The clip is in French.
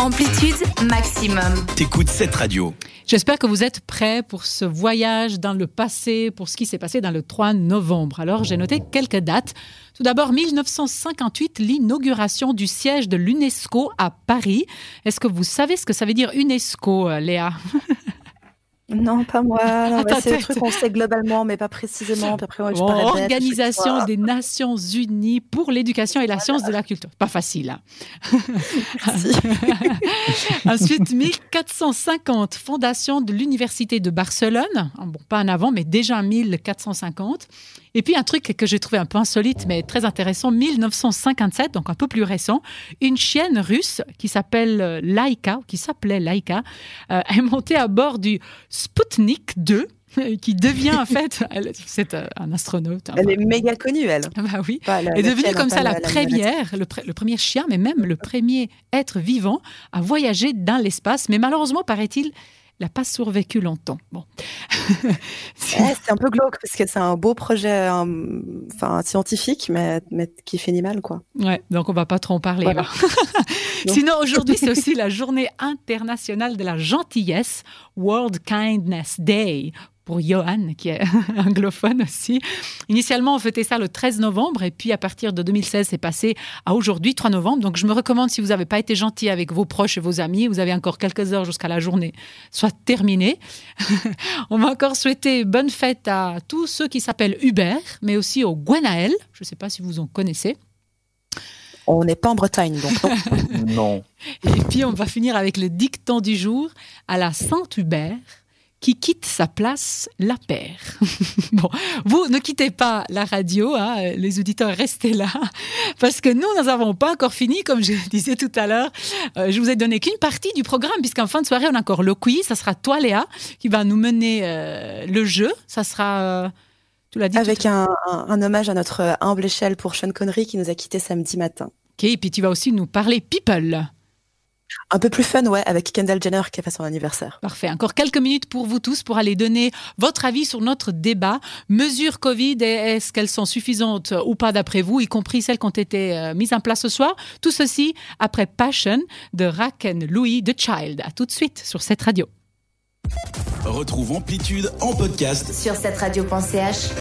Amplitude maximum. T'écoutes cette radio. J'espère que vous êtes prêts pour ce voyage dans le passé, pour ce qui s'est passé dans le 3 novembre. Alors, j'ai noté quelques dates. Tout d'abord, 1958, l'inauguration du siège de l'UNESCO à Paris. Est-ce que vous savez ce que ça veut dire UNESCO, Léa ? Non, pas moi. Non, c'est le truc qu'on sait globalement, mais pas précisément. Puis après, je parle bête, Organisation des Nations Unies pour l'éducation et la science de la culture. Pas facile, hein. Ensuite, 1450, fondation de l'Université de Barcelone. Bon, pas en avant, mais déjà en 1450. Et puis un truc que j'ai trouvé un peu insolite, mais très intéressant, 1957, donc un peu plus récent, une chienne russe qui s'appelait Laika, est montée à bord du Sputnik 2, qui devient en fait, c'est un astronaute. Elle est méga connue, elle. Bah oui, elle est devenue comme ça la première, le premier chien, mais même le premier être vivant à voyager dans l'espace. Mais malheureusement, paraît-il, il n'a pas survécu longtemps. Bon. C'est un peu glauque parce que c'est un beau projet scientifique, mais qui finit mal, quoi. Ouais, donc on ne va pas trop en parler. Voilà. Sinon, aujourd'hui, c'est aussi la journée internationale de la gentillesse, World Kindness Day, pour Johan, qui est anglophone aussi. Initialement, on fêtait ça le 13 novembre, et puis à partir de 2016, c'est passé à aujourd'hui, 3 novembre. Donc, je me recommande, si vous n'avez pas été gentil avec vos proches et vos amis, vous avez encore quelques heures jusqu'à la journée soit terminée. On va encore souhaiter bonne fête à tous ceux qui s'appellent Hubert, mais aussi au Gwenaël. Je ne sais pas si vous en connaissez. On n'est pas en Bretagne, donc non. Non. Et puis, on va finir avec le dicton du jour à la Saint-Hubert, qui quitte sa place, la perd. Bon, vous ne quittez pas la radio, hein, les auditeurs, restez là, parce que nous n'avons pas encore fini, comme je disais tout à l'heure. Je vous ai donné qu'une partie du programme, puisqu'en fin de soirée, on a encore le quiz. Ça sera toi, Léa, qui va nous mener le jeu. Ça sera... tu l'as dit avec un hommage à notre humble échelle pour Sean Connery, qui nous a quittés samedi matin. Ok, et puis tu vas aussi nous parler people. Un peu plus fun, ouais, avec Kendall Jenner qui a fait son anniversaire. Parfait. Encore quelques minutes pour vous tous pour aller donner votre avis sur notre débat. Mesures Covid, est-ce qu'elles sont suffisantes ou pas d'après vous, y compris celles qui ont été mises en place ce soir? Tout ceci après Passion de Rack & Louis The Child. À tout de suite sur cette radio. Retrouve Amplitude en podcast Sur cette radio.ch.